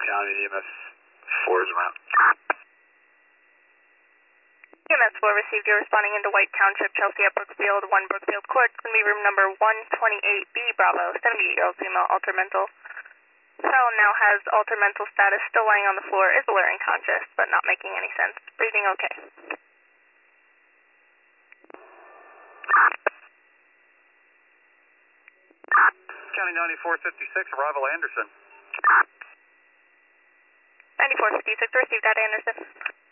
County, EMS 4 is around. EMS 4 received. You're responding into White Township, Chelsea at Brookfield, 1 Brookfield Court. It's going to be room number 128B, Bravo, 78-year-old female, altered mental. Felon now has altered mental status, still lying on the floor, is alert and conscious, but not making any sense. Breathing okay. County 9456, arrival Anderson. 9456, received that, Anderson.